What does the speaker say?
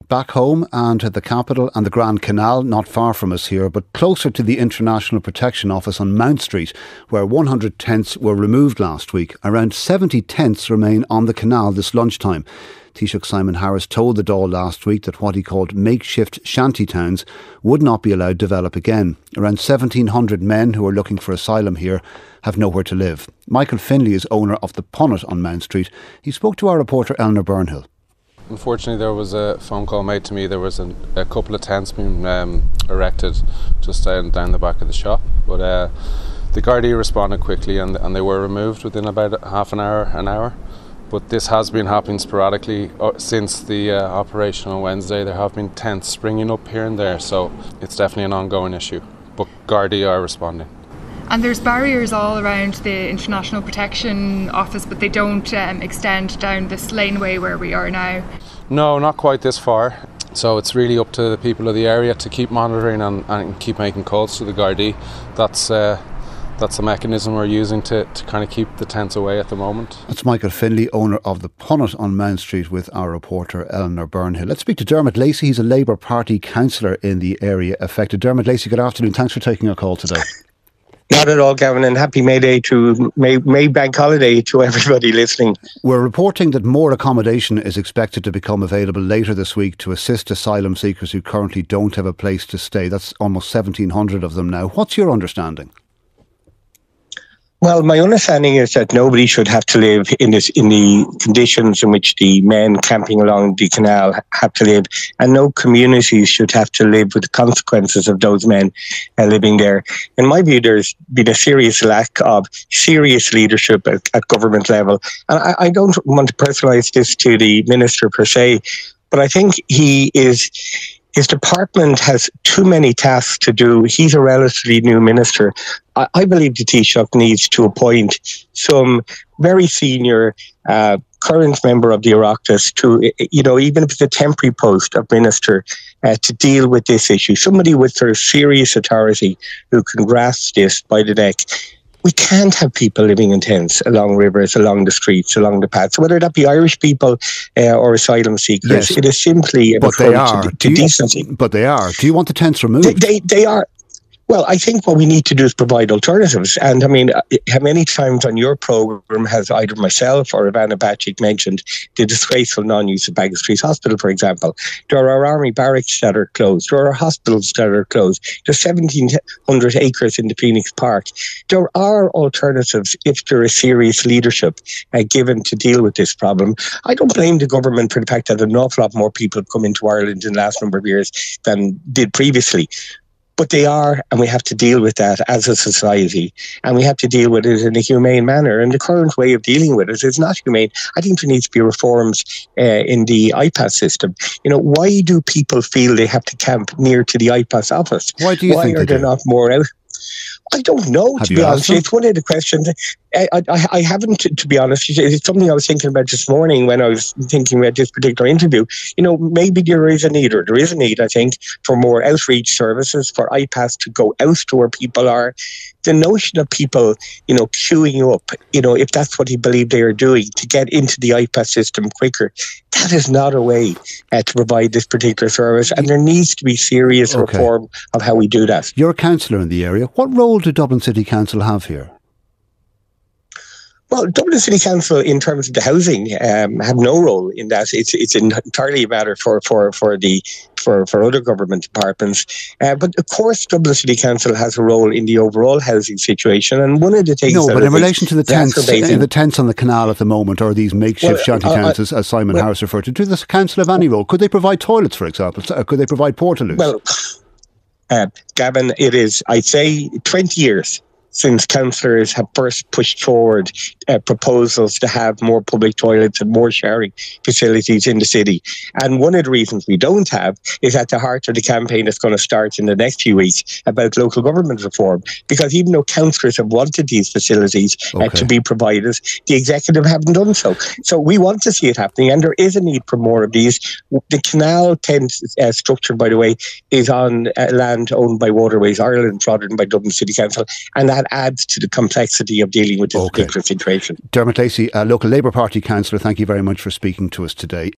back home and at the capital and the Grand Canal, not far from us here, but closer to the International Protection Office on Mount Street, where 100 tents were removed last week. Around 70 tents remain on the canal this lunchtime. Taoiseach Simon Harris told the Dáil last week that what he called makeshift shanty towns would not be allowed to develop again. Around 1,700 men who are looking for asylum here have nowhere to live. Michael Finlay is owner of the Punnet on Mount Street. He spoke to our reporter Eleanor Burnhill. Unfortunately, there was a phone call made to me. There was a couple of tents being erected just down the back of the shop, but the Gardaí responded quickly and they were removed within about half an hour. But this has been happening sporadically since the operation on Wednesday. There have been tents springing up here and there, so it's definitely an ongoing issue. But Gardaí are responding. And there's barriers all around the International Protection Office, but they don't extend down this laneway where we are now? No, not quite this far. So it's really up to the people of the area to keep monitoring and keep making calls to the Gardaí. That's the mechanism we're using to kind of keep the tents away at the moment. That's Michael Finlay, owner of the Punnet on Mount Street, with our reporter Eleanor Burnhill. Let's speak to Dermot Lacey. He's a Labour Party councillor in the area affected. Dermot Lacey, good afternoon. Thanks for taking our call today. Not at all, Gavin, and happy May Day to May Bank Holiday to everybody listening. We're reporting that more accommodation is expected to become available later this week to assist asylum seekers who currently don't have a place to stay. That's almost 1,700 of them now. What's your understanding? Well, my understanding is that nobody should have to live in the conditions in which the men camping along the canal have to live, and no communities should have to live with the consequences of those men living there. In my view, there's been a serious lack of serious leadership at government level, and I don't want to personalise this to the minister per se, but I think his department has too many tasks to do. He's a relatively new minister. I believe the Taoiseach needs to appoint some very senior current member of the Oireachtas to, even if it's a temporary post of minister, to deal with this issue. Somebody with sort of serious authority who can grasp this by the neck. We can't have people living in tents along rivers, along the streets, along the paths, whether that be Irish people or asylum seekers. Yes. It is simply an affront to decency. But they are. Do you want the tents removed? They are. Well, I think what we need to do is provide alternatives. And I mean, how many times on your programme has either myself or Ivana Bacik mentioned the disgraceful non-use of Baggot Street Hospital, for example? There are army barracks that are closed. There are hospitals that are closed. There's 1,700 acres in the Phoenix Park. There are alternatives if there is serious leadership given to deal with this problem. I don't blame the government for the fact that an awful lot more people have come into Ireland in the last number of years than did previously. But they are, and we have to deal with that as a society, and we have to deal with it in a humane manner. And the current way of dealing with it is not humane. I think there needs to be reforms in the IPAS system. Why do people feel they have to camp near to the IPAS office? Why do you think are there not more out? I don't know, to be honest. It's one of the questions. I haven't, to be honest. It's something I was thinking about this morning when I was thinking about this particular interview. Maybe there is a need, I think, for more outreach services, for IPAS to go out to where people are. The notion of people, queuing up, if that's what he believed they are doing, to get into the IPAS system quicker, that is not a way to provide this particular service. And there needs to be serious reform of how we do that. You're a councillor in the area. What role do Dublin City Council have here? Well, Dublin City Council, in terms of the housing, have no role in that. It's entirely a matter for other government departments. But of course, Dublin City Council has a role in the overall housing situation. And one of the things but in relation to the tents on the canal at the moment, or these makeshift shanty towns, as Simon Harris referred to, do the council have any role? Could they provide toilets, for example? Could they provide portaloos? Well, Gavin, it is, I'd say, 20 years since councillors have first pushed forward proposals to have more public toilets and more sharing facilities in the city. And one of the reasons we don't have is at the heart of the campaign that's going to start in the next few weeks about local government reform. Because even though councillors have wanted these facilities to be provided, the executive haven't done so. So we want to see it happening, and there is a need for more of these. The canal tent structure, by the way, is on land owned by Waterways Ireland rather than by Dublin City Council, and that adds to the complexity of dealing with this particular situation. Dermot Lacey, a local Labour Party councillor, thank you very much for speaking to us today.